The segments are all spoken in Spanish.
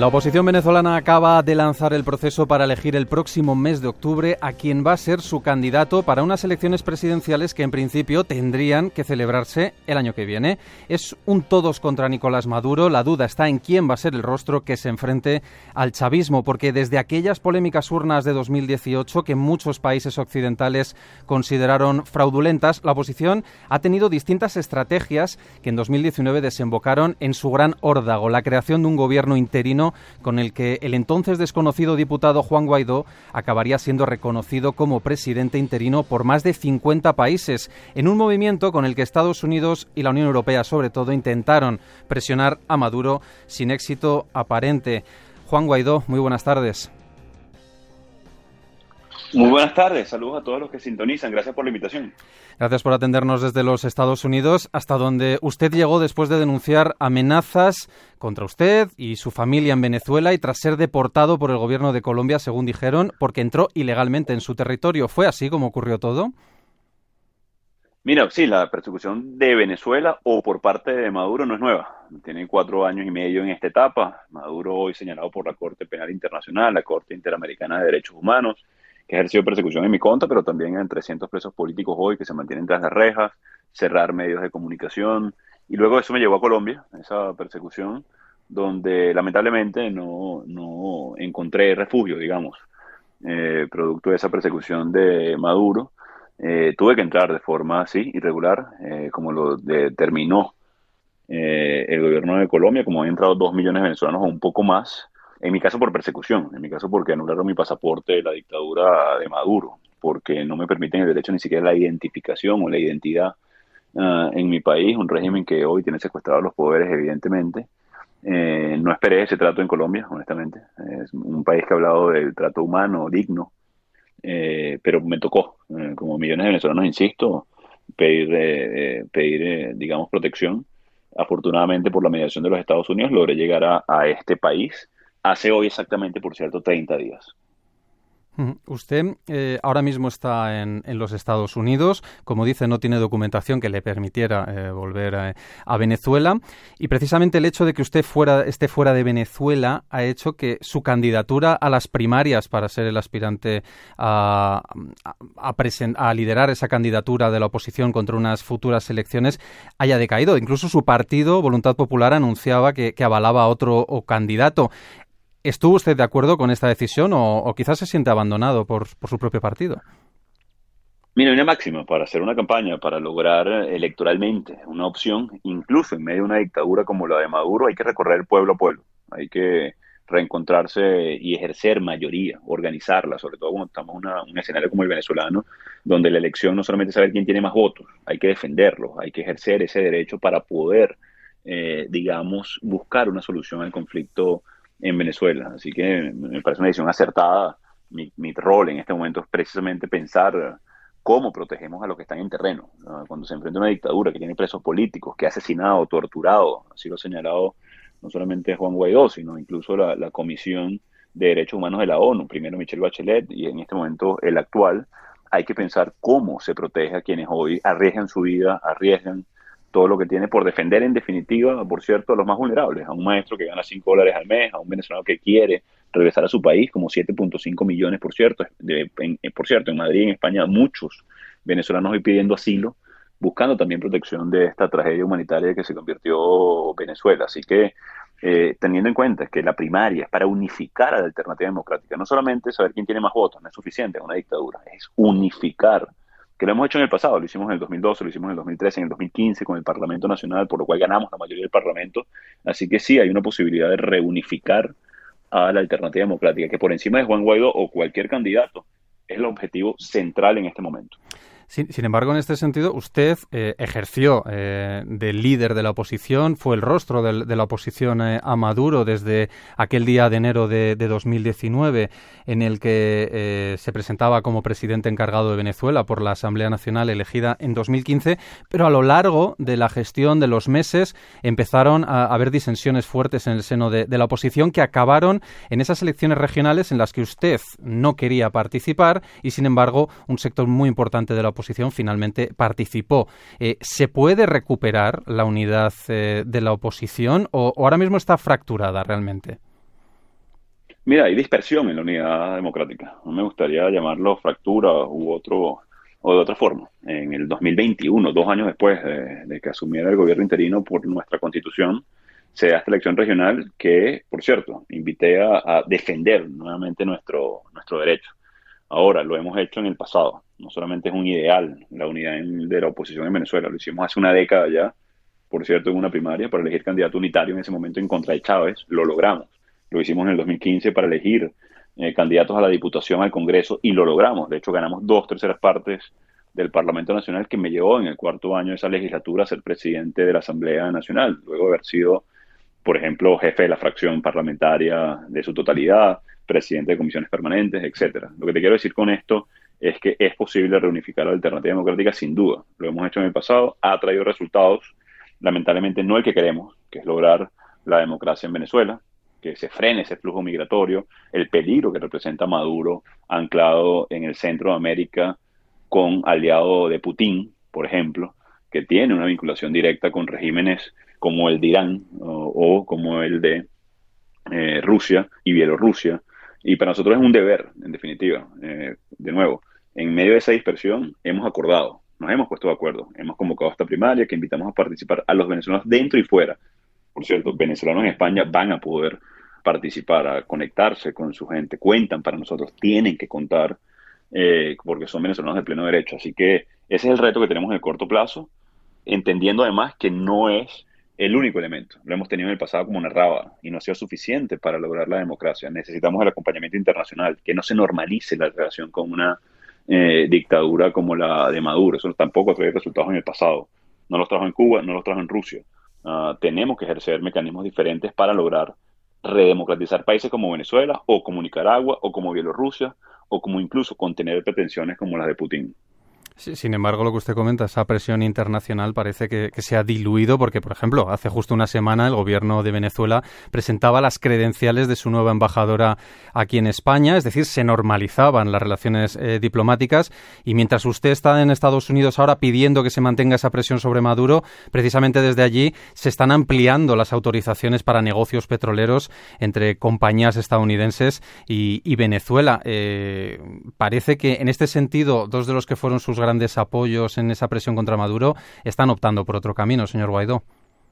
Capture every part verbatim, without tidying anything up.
La oposición venezolana acaba de lanzar el proceso para elegir el próximo mes de octubre a quien va a ser su candidato para unas elecciones presidenciales que en principio tendrían que celebrarse el año que viene. Es un todos contra Nicolás Maduro. La duda está en quién va a ser el rostro que se enfrente al chavismo, porque desde aquellas polémicas urnas de dos mil dieciocho que muchos países occidentales consideraron fraudulentas, la oposición ha tenido distintas estrategias que en dos mil diecinueve desembocaron en su gran órdago, la creación de un gobierno interino con el que el entonces desconocido diputado Juan Guaidó acabaría siendo reconocido como presidente interino por más de cincuenta países, en un movimiento con el que Estados Unidos y la Unión Europea, sobre todo, intentaron presionar a Maduro sin éxito aparente. Juan Guaidó, muy buenas tardes. Muy buenas tardes, saludos a todos los que sintonizan, gracias por la invitación. Gracias por atendernos desde los Estados Unidos, hasta donde usted llegó después de denunciar amenazas contra usted y su familia en Venezuela y tras ser deportado por el gobierno de Colombia, según dijeron, porque entró ilegalmente en su territorio. ¿Fue así como ocurrió todo? Mira, sí, la persecución de Venezuela o por parte de Maduro no es nueva. Tiene cuatro años y medio en esta etapa. Maduro hoy señalado por la Corte Penal Internacional, la Corte Interamericana de Derechos Humanos, que ha ejercido persecución en mi contra, pero también en trescientos presos políticos hoy que se mantienen tras las rejas, cerrar medios de comunicación. Y luego eso me llevó a Colombia, esa persecución, donde lamentablemente no, no encontré refugio, digamos, eh, producto de esa persecución de Maduro. Eh, tuve que entrar de forma así, irregular, eh, como lo determinó eh, el gobierno de Colombia, como han entrado dos millones de venezolanos o un poco más. En mi caso por persecución, en mi caso porque anularon mi pasaporte de la dictadura de Maduro, porque no me permiten el derecho ni siquiera a la identificación o la identidad uh, en mi país, un régimen que hoy tiene secuestrados los poderes, evidentemente. Eh, no esperé ese trato en Colombia, honestamente. Es un país que ha hablado del trato humano, digno, eh, pero me tocó, eh, como millones de venezolanos, insisto, pedir, eh, pedir eh, digamos, protección. Afortunadamente, por la mediación de los Estados Unidos, logré llegar a, a este país. Hace hoy exactamente, por cierto, treinta días. Usted eh, ahora mismo está en, en los Estados Unidos. Como dice, no tiene documentación que le permitiera eh, volver a, a Venezuela. Y precisamente el hecho de que usted fuera, esté fuera de Venezuela ha hecho que su candidatura a las primarias para ser el aspirante a, a, a, present, a liderar esa candidatura de la oposición contra unas futuras elecciones haya decaído. Incluso su partido, Voluntad Popular, anunciaba que, que avalaba a otro o candidato. ¿Estuvo usted de acuerdo con esta decisión o, o quizás se siente abandonado por, por su propio partido? Mira, una máxima para hacer una campaña, para lograr electoralmente una opción, incluso en medio de una dictadura como la de Maduro, hay que recorrer pueblo a pueblo, hay que reencontrarse y ejercer mayoría, organizarla, sobre todo cuando estamos en una, un escenario como el venezolano, donde la elección no solamente es saber quién tiene más votos, hay que defenderlos, hay que ejercer ese derecho para poder, eh, digamos, buscar una solución al conflicto en Venezuela. Así que me parece una decisión acertada. Mi, mi rol en este momento es precisamente pensar cómo protegemos a los que están en terreno. Cuando se enfrenta a una dictadura que tiene presos políticos, que ha asesinado, torturado, así lo ha señalado no solamente Juan Guaidó, sino incluso la, la Comisión de Derechos Humanos de la ONU, primero Michelle Bachelet y en este momento el actual, hay que pensar cómo se protege a quienes hoy arriesgan su vida, arriesgan todo lo que tiene por defender, en definitiva, por cierto, a los más vulnerables, a un maestro que gana cinco dólares al mes, a un venezolano que quiere regresar a su país, como siete punto cinco millones, por cierto, de, en, por cierto, en Madrid, en España, muchos venezolanos hoy pidiendo asilo, buscando también protección de esta tragedia humanitaria que se convirtió Venezuela. Así que, eh, teniendo en cuenta que la primaria es para unificar a la alternativa democrática, no solamente saber quién tiene más votos, no es suficiente en una dictadura, es unificar, que lo hemos hecho en el pasado, lo hicimos en el dos mil doce, lo hicimos en el dos mil trece, en el dos mil quince con el Parlamento Nacional, por lo cual ganamos la mayoría del Parlamento. Así que sí, hay una posibilidad de reunificar a la alternativa democrática, que por encima de Juan Guaidó o cualquier candidato es el objetivo central en este momento. Sin, sin embargo, en este sentido, usted eh, ejerció eh, de líder de la oposición, fue el rostro de, de la oposición eh, a Maduro desde aquel día de enero de, de dos mil diecinueve, en el que eh, se presentaba como presidente encargado de Venezuela por la Asamblea Nacional elegida en dos mil quince, pero a lo largo de la gestión de los meses empezaron a, a haber disensiones fuertes en el seno de, de la oposición que acabaron en esas elecciones regionales en las que usted no quería participar y, sin embargo, un sector muy importante de la oposición finalmente participó. Eh, ¿Se puede recuperar la unidad eh, de la oposición o, o ahora mismo está fracturada realmente? Mira, hay dispersión en la unidad democrática. No me gustaría llamarlo fractura u otro, o de otra forma. En el dos mil veintiuno, dos años después de, de que asumiera el gobierno interino por nuestra constitución, se da esta elección regional que, por cierto, invité a, a defender nuevamente nuestro, nuestro derecho. Ahora, lo hemos hecho en el pasado. No solamente es un ideal la unidad en- de la oposición en Venezuela, lo hicimos hace una década ya, por cierto, en una primaria para elegir candidato unitario en ese momento en contra de Chávez, lo logramos. Lo hicimos en el dos mil quince para elegir eh, candidatos a la Diputación, al Congreso, y lo logramos. De hecho, ganamos dos terceras partes del Parlamento Nacional, que me llevó en el cuarto año de esa legislatura a ser presidente de la Asamblea Nacional, luego de haber sido, por ejemplo, jefe de la fracción parlamentaria de su totalidad, presidente de comisiones permanentes, etcétera. Lo que te quiero decir con esto es que es posible reunificar la alternativa democrática sin duda. Lo hemos hecho en el pasado, ha traído resultados, lamentablemente no el que queremos, que es lograr la democracia en Venezuela, que se frene ese flujo migratorio, el peligro que representa Maduro anclado en el centro de América con aliado de Putin, por ejemplo, que tiene una vinculación directa con regímenes como el de Irán o, o como el de eh, Rusia y Bielorrusia. Y para nosotros es un deber, en definitiva. Eh, de nuevo, en medio de esa dispersión hemos acordado, nos hemos puesto de acuerdo, hemos convocado esta primaria que invitamos a participar a los venezolanos dentro y fuera. Por cierto, venezolanos en España van a poder participar, a conectarse con su gente, cuentan para nosotros, tienen que contar, eh, porque son venezolanos de pleno derecho. Así que ese es el reto que tenemos en el corto plazo, entendiendo además que no es el único elemento. Lo hemos tenido en el pasado, como narraba, y no ha sido suficiente para lograr la democracia. Necesitamos el acompañamiento internacional, que no se normalice la relación con una eh, dictadura como la de Maduro. Eso tampoco trae resultados en el pasado. No los trajo en Cuba, no los trajo en Rusia. Uh, tenemos que ejercer mecanismos diferentes para lograr redemocratizar países como Venezuela, o como Nicaragua, o como Bielorrusia, o como incluso contener pretensiones como las de Putin. Sí, sin embargo, lo que usted comenta, esa presión internacional parece que, que se ha diluido porque, por ejemplo, hace justo una semana el gobierno de Venezuela presentaba las credenciales de su nueva embajadora aquí en España, es decir, se normalizaban las relaciones eh, diplomáticas, y mientras usted está en Estados Unidos ahora pidiendo que se mantenga esa presión sobre Maduro, precisamente desde allí se están ampliando las autorizaciones para negocios petroleros entre compañías estadounidenses y, y Venezuela. Eh, parece que en este sentido, dos de los que fueron sus grandes apoyos en esa presión contra Maduro están optando por otro camino, señor Guaidó.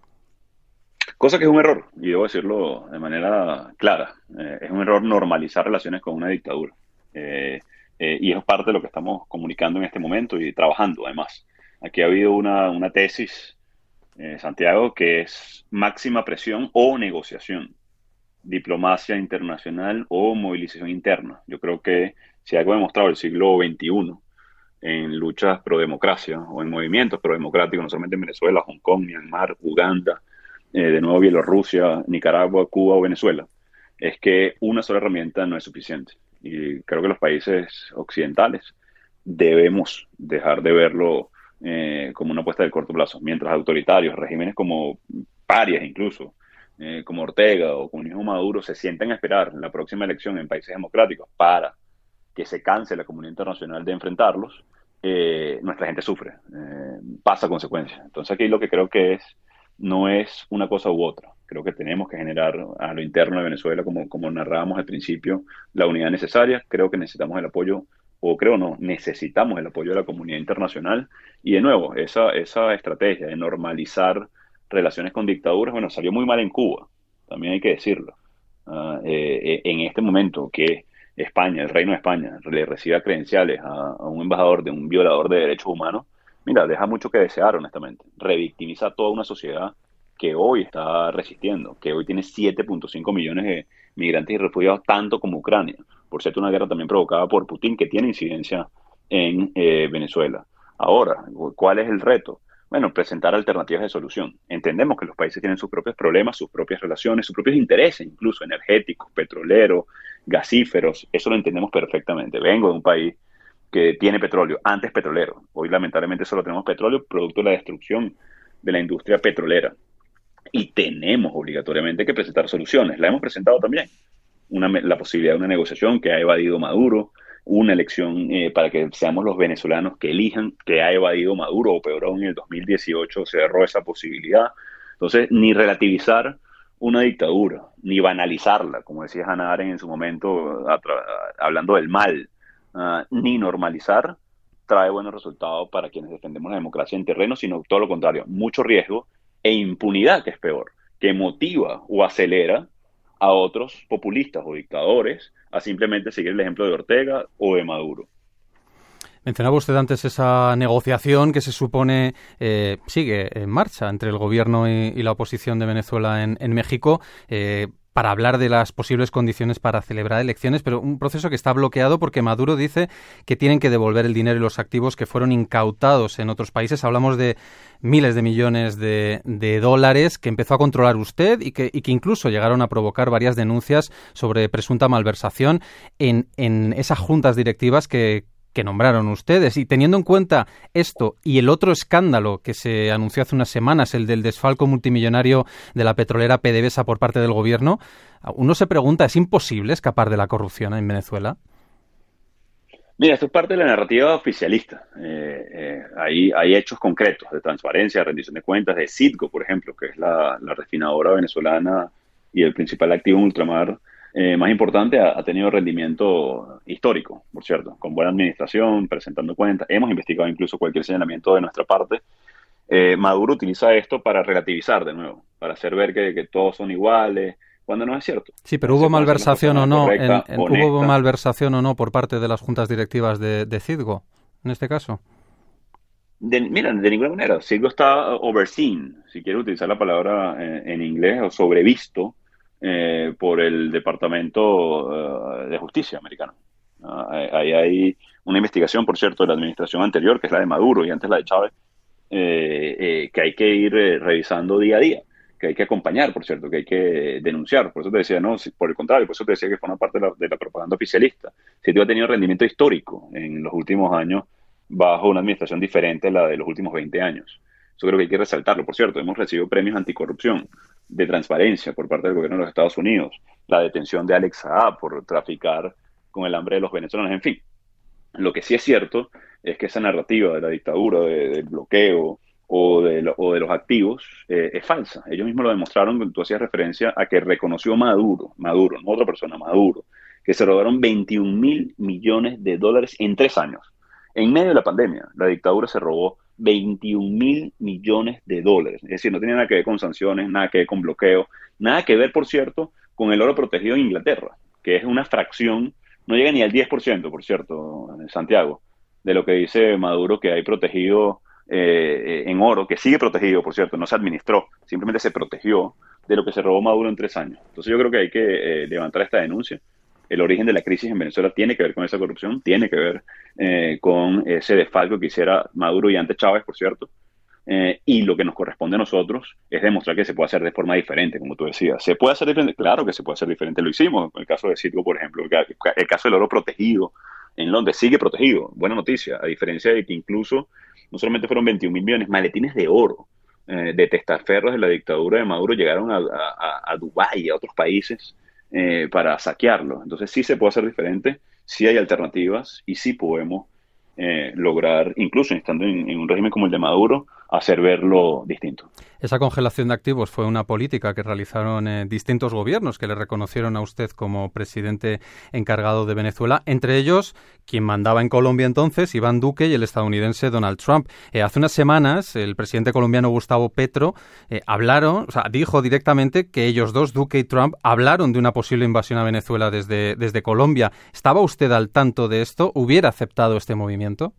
Cosa que es un error, y debo decirlo de manera clara. Eh, es un error normalizar relaciones con una dictadura. Eh, eh, y es parte de lo que estamos comunicando en este momento y trabajando, además. Aquí ha habido una, una tesis, eh, Santiago, que es máxima presión o negociación, diplomacia internacional o movilización interna. Yo creo que si algo ha demostrado el siglo veintiuno en luchas pro democracia o en movimientos pro democráticos, no solamente en Venezuela, Hong Kong, Myanmar, Uganda, eh, de nuevo Bielorrusia, Nicaragua, Cuba o Venezuela, es que una sola herramienta no es suficiente. Y creo que los países occidentales debemos dejar de verlo eh, como una apuesta de corto plazo, mientras autoritarios, regímenes como parias incluso, eh, como Ortega o como el mismo Maduro, se sientan a esperar la próxima elección en países democráticos para que se canse la comunidad internacional de enfrentarlos, eh, nuestra gente sufre, eh, pasa consecuencias. Entonces aquí lo que creo que es, no es una cosa u otra. Creo que tenemos que generar a lo interno de Venezuela, como, como narrábamos al principio, la unidad necesaria. Creo que necesitamos el apoyo, o creo no, necesitamos el apoyo de la comunidad internacional. Y de nuevo, esa, esa estrategia de normalizar relaciones con dictaduras, bueno, salió muy mal en Cuba, también hay que decirlo. Uh, eh, en este momento que España, el Reino de España, le reciba credenciales a, a un embajador de un violador de derechos humanos, mira, deja mucho que desear, honestamente. Revictimiza a toda una sociedad que hoy está resistiendo, que hoy tiene siete punto cinco millones de migrantes y refugiados, tanto como Ucrania. Por cierto, una guerra también provocada por Putin, que tiene incidencia en eh, Venezuela. Ahora, ¿cuál es el reto? Bueno, presentar alternativas de solución. Entendemos que los países tienen sus propios problemas, sus propias relaciones, sus propios intereses, incluso energéticos, petroleros, gasíferos. Eso lo entendemos perfectamente. Vengo de un país que tiene petróleo, antes petrolero. Hoy lamentablemente solo tenemos petróleo, producto de la destrucción de la industria petrolera. Y tenemos obligatoriamente que presentar soluciones. La hemos presentado también. Una, la posibilidad de una negociación que ha evadido Maduro, una elección eh, para que seamos los venezolanos que elijan, que ha evadido Maduro, o peor aún, en el dos mil dieciocho cerró esa posibilidad. Entonces, ni relativizar una dictadura, ni banalizarla, como decía Hannah Arendt en su momento, hablando del mal, uh, ni normalizar, trae buenos resultados para quienes defendemos la democracia en terreno, sino todo lo contrario, mucho riesgo e impunidad, que es peor, que motiva o acelera a otros populistas o dictadores a simplemente seguir el ejemplo de Ortega o de Maduro. Mencionaba usted antes esa negociación que se supone eh, sigue en marcha entre el gobierno y, y la oposición de Venezuela en, en México eh, para hablar de las posibles condiciones para celebrar elecciones, pero un proceso que está bloqueado porque Maduro dice que tienen que devolver el dinero y los activos que fueron incautados en otros países. Hablamos de miles de millones de, de dólares que empezó a controlar usted y que, y que incluso llegaron a provocar varias denuncias sobre presunta malversación en, en esas juntas directivas que que nombraron ustedes. Y teniendo en cuenta esto y el otro escándalo que se anunció hace unas semanas, el del desfalco multimillonario de la petrolera PDVSA por parte del gobierno, uno se pregunta, ¿es imposible escapar de la corrupción en Venezuela? Mira, esto es parte de la narrativa oficialista. Eh, eh, hay, hay hechos concretos de transparencia, de rendición de cuentas, de Citgo, por ejemplo, que es la, la refinadora venezolana y el principal activo en ultramar Eh, más importante, ha, ha tenido rendimiento histórico, por cierto, con buena administración, presentando cuentas. Hemos investigado incluso cualquier señalamiento de nuestra parte. Eh, Maduro utiliza esto para relativizar de nuevo, para hacer ver que, que todos son iguales, cuando no es cierto. Sí, pero hubo malversación o no, correcta, en, en, hubo malversación o no por parte de las juntas directivas de, de Citgo, en este caso. De, mira, de ninguna manera. Citgo está overseen, si quiere utilizar la palabra en, en inglés, o sobrevisto, Eh, por el Departamento uh, de Justicia americano. Uh, ahí hay una investigación, por cierto, de la administración anterior, que es la de Maduro y antes la de Chávez, eh, eh, que hay que ir eh, revisando día a día, que hay que acompañar, por cierto, que hay que denunciar. Por eso te decía, no, por el contrario, por eso te decía que forma parte de la, de la propaganda oficialista. Citgo ha tenido rendimiento histórico en los últimos años bajo una administración diferente a la de los últimos veinte años. Eso creo que hay que resaltarlo. Por cierto, hemos recibido premios anticorrupción de transparencia por parte del gobierno de los Estados Unidos, la detención de Alex Saab por traficar con el hambre de los venezolanos, en fin. Lo que sí es cierto es que esa narrativa de la dictadura, de, del bloqueo o de, lo, o de los activos eh, es falsa. Ellos mismos lo demostraron cuando tú hacías referencia a que reconoció Maduro, Maduro, no otra persona, Maduro, que se robaron veintiún mil millones de dólares en tres años. En medio de la pandemia, la dictadura se robó veintiún mil millones de dólares. Es decir, no tenía nada que ver con sanciones, nada que ver con bloqueo, nada que ver, por cierto, con el oro protegido en Inglaterra, que es una fracción, no llega ni al diez por ciento, por cierto, en Santiago, de lo que dice Maduro que hay protegido eh, en oro, que sigue protegido, por cierto, no se administró, simplemente se protegió de lo que se robó Maduro en tres años. Entonces yo creo que hay que eh, levantar esta denuncia. El origen de la crisis en Venezuela tiene que ver con esa corrupción, tiene que ver eh, con ese desfalco que hiciera Maduro y antes Chávez, por cierto. Eh, y lo que nos corresponde a nosotros es demostrar que se puede hacer de forma diferente, como tú decías. ¿Se puede hacer diferente? Claro que se puede hacer diferente. Lo hicimos. En el caso de Citgo, por ejemplo, el caso del oro protegido en Londres sigue protegido. Buena noticia. A diferencia de que incluso no solamente fueron veintiún mil millones, maletines de oro eh, de testaferros de la dictadura de Maduro llegaron a, a, a Dubái y a otros países Eh, para saquearlo. Entonces sí se puede hacer diferente, sí hay alternativas y sí podemos eh, lograr, incluso estando en, en un régimen como el de Maduro, hacer verlo distinto. Esa congelación de activos fue una política que realizaron eh, distintos gobiernos que le reconocieron a usted como presidente encargado de Venezuela, entre ellos quien mandaba en Colombia entonces, Iván Duque, y el estadounidense Donald Trump. Eh, hace unas semanas el presidente colombiano Gustavo Petro eh, hablaron, o sea, dijo directamente que ellos dos, Duque y Trump, hablaron de una posible invasión a Venezuela desde, desde Colombia. ¿Estaba usted al tanto de esto? ¿Hubiera aceptado este movimiento?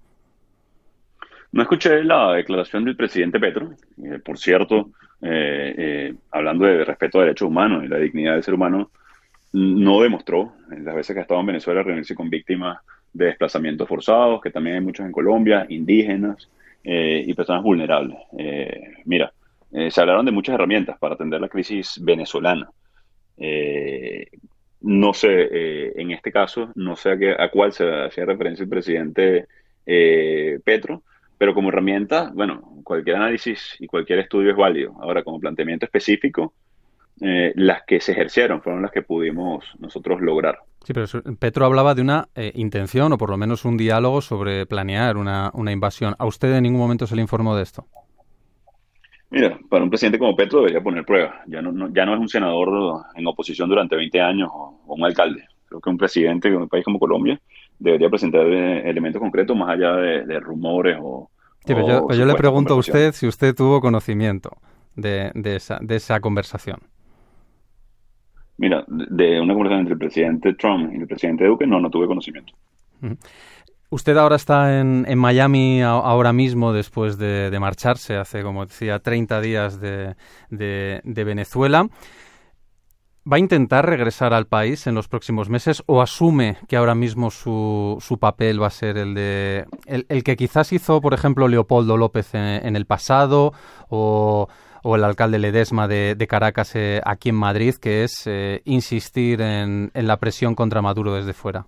No escuché la declaración del presidente Petro, eh, por cierto, eh, eh, hablando de respeto a derechos humanos y la dignidad del ser humano, no demostró, en las veces que ha estado en Venezuela, reunirse con víctimas de desplazamientos forzados, que también hay muchos en Colombia, indígenas eh, y personas vulnerables. Eh, mira, eh, se hablaron de muchas herramientas para atender la crisis venezolana. Eh, no sé, eh, en este caso, no sé a, qué, a cuál se hacía referencia el presidente eh, Petro, pero como herramienta, bueno, cualquier análisis y cualquier estudio es válido. Ahora, como planteamiento específico, eh, las que se ejercieron fueron las que pudimos nosotros lograr. Sí, pero Petro hablaba de una eh, intención, o por lo menos un diálogo sobre planear una, una invasión. ¿A usted en ningún momento se le informó de esto? Mira, para un presidente como Petro debería poner pruebas. Ya no, no- ya no es un senador en oposición durante veinte años o, o un alcalde. Creo que un presidente de un país como Colombia debería presentar eh, elementos concretos más allá de, de rumores o, Sí, pero yo, o pero yo le supuestas pregunto a conversaciones. usted si usted tuvo conocimiento de, de esa, de esa conversación. Mira, de de una conversación entre el presidente Trump y el presidente Duque, no, no tuve conocimiento. Ujú. Usted ahora está en, en Miami a- ahora mismo después de, de marcharse hace, como decía, treinta días de, de- de Venezuela. ¿Va a intentar regresar al país en los próximos meses o asume que ahora mismo su, su papel va a ser el de el, el que quizás hizo, por ejemplo, Leopoldo López en, en el pasado o, o el alcalde Ledesma de, de Caracas eh, aquí en Madrid, que es eh, insistir en, en la presión contra Maduro desde fuera?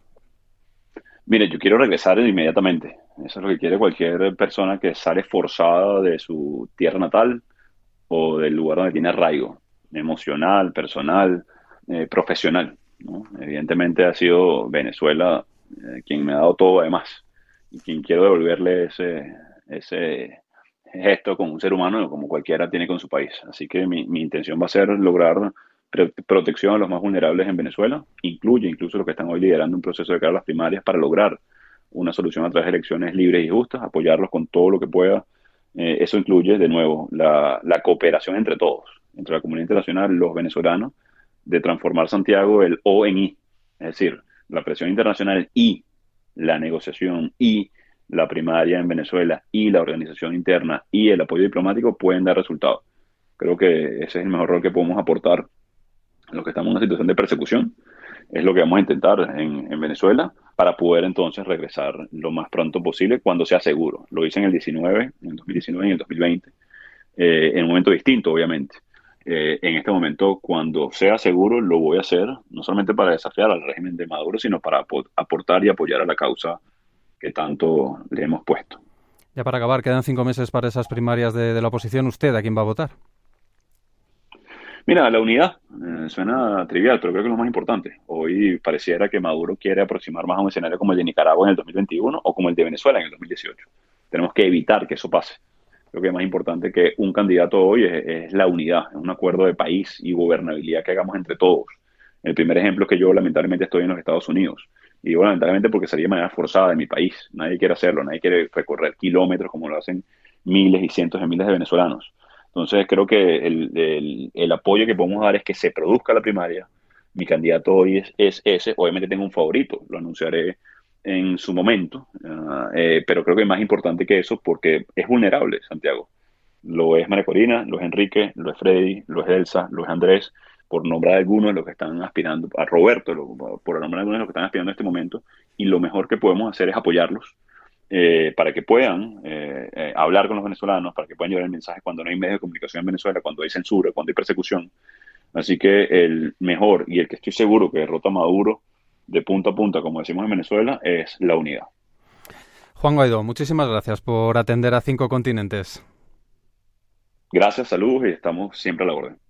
Mire, yo quiero regresar inmediatamente. Eso es lo que quiere cualquier persona que sale forzada de su tierra natal o del lugar donde tiene arraigo emocional, personal, eh, profesional, ¿no? Evidentemente ha sido Venezuela eh, quien me ha dado todo además y quien quiero devolverle ese, ese gesto con un ser humano como cualquiera tiene con su país. Así que mi, mi intención va a ser lograr pre- protección a los más vulnerables en Venezuela, incluye incluso los que están hoy liderando un proceso de cara a las primarias para lograr una solución a través de elecciones libres y justas, apoyarlos con todo lo que pueda. Eh, eso incluye, de nuevo, la, la cooperación entre todos, entre la comunidad internacional, los venezolanos, de transformar Santiago el O en I, es decir, la presión internacional y la negociación y la primaria en Venezuela y la organización interna y el apoyo diplomático pueden dar resultados. Creo que ese es el mejor rol que podemos aportar a los que estamos en una situación de persecución. Es lo que vamos a intentar en, en Venezuela para poder entonces regresar lo más pronto posible cuando sea seguro. Lo hice en el diecinueve, en el dos mil diecinueve y en el dos mil veinte, eh, en un momento distinto, obviamente. Eh, en este momento, cuando sea seguro, lo voy a hacer, no solamente para desafiar al régimen de Maduro, sino para apo- aportar y apoyar a la causa que tanto le hemos puesto. Ya para acabar, quedan cinco meses para esas primarias de, de la oposición. ¿Usted a quién va a votar? Mira, la unidad eh, suena trivial, pero creo que es lo más importante. Hoy pareciera que Maduro quiere aproximar más a un escenario como el de Nicaragua en el dos mil veintiuno o como el de Venezuela en el dos mil dieciocho. Tenemos que evitar que eso pase. Creo que es más importante que un candidato hoy es, es la unidad, es un acuerdo de país y gobernabilidad que hagamos entre todos. El primer ejemplo es que yo lamentablemente estoy en los Estados Unidos. Y digo lamentablemente porque sería de manera forzada de mi país. Nadie quiere hacerlo, nadie quiere recorrer kilómetros como lo hacen miles y cientos de miles de venezolanos. Entonces creo que el, el, el apoyo que podemos dar es que se produzca la primaria. Mi candidato hoy es, es ese. Obviamente tengo un favorito, lo anunciaré en su momento, uh, eh, pero creo que es más importante que eso porque es vulnerable Santiago. Lo es María Corina, lo es Enrique, lo es Freddy, lo es Elsa, lo es Andrés, por nombrar algunos de los que están aspirando, a Roberto, lo, por nombrar algunos de los que están aspirando en este momento, y lo mejor que podemos hacer es apoyarlos eh, para que puedan eh, eh, hablar con los venezolanos, para que puedan llevar el mensaje cuando no hay medios de comunicación en Venezuela, cuando hay censura, cuando hay persecución. Así que el mejor y el que estoy seguro que derrota a Maduro de punta a punta, como decimos en Venezuela, es la unidad. Juan Guaidó, muchísimas gracias por atender a Cinco Continentes. Gracias, saludos y estamos siempre a la orden.